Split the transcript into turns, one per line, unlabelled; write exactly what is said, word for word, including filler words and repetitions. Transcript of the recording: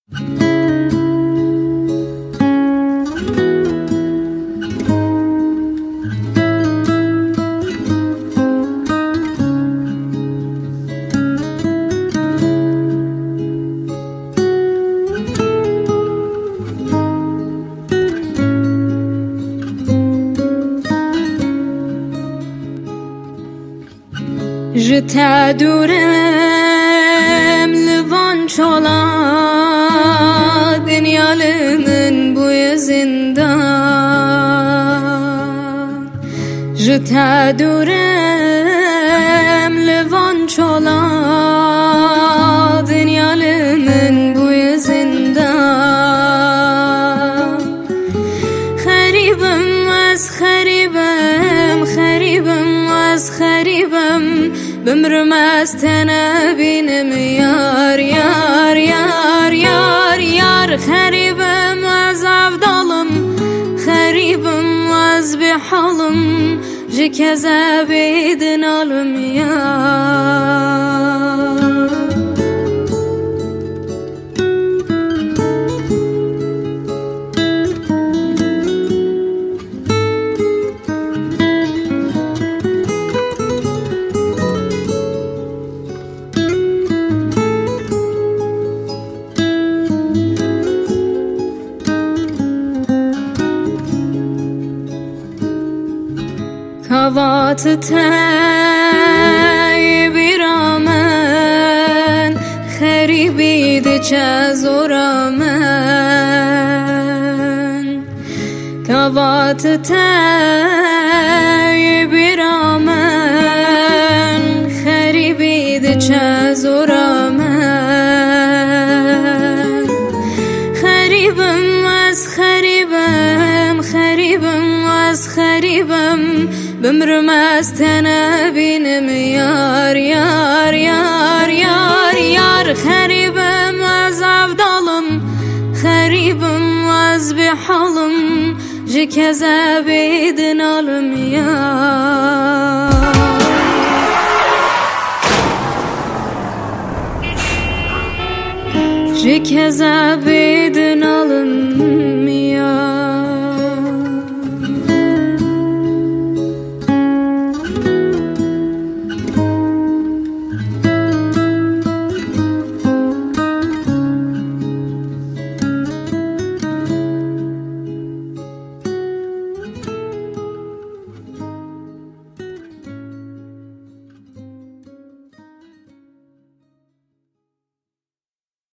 Je t'adorem لبان چالا دنیالمن بوی زندان Je t'adorem لبان چالا دنیالمن بوی زندان خریبم از خریبم خریبم از خریبم بمرم از تنه بینم یار یار یار یار یار خریبم از افضالم خریبم از بحالم جکزه بیدن آلم یار Kavat tay biramen خریبید چه زورمن Kavat tay biramen خریبید چه زورمن خریبم از خریبم خریبم از خریبم بمرم از تنه بینم یار یار یار یار یار خریبم از افضالم خریبم از بحالم جکزه بیدن آلم یار جکزه بیدن آلم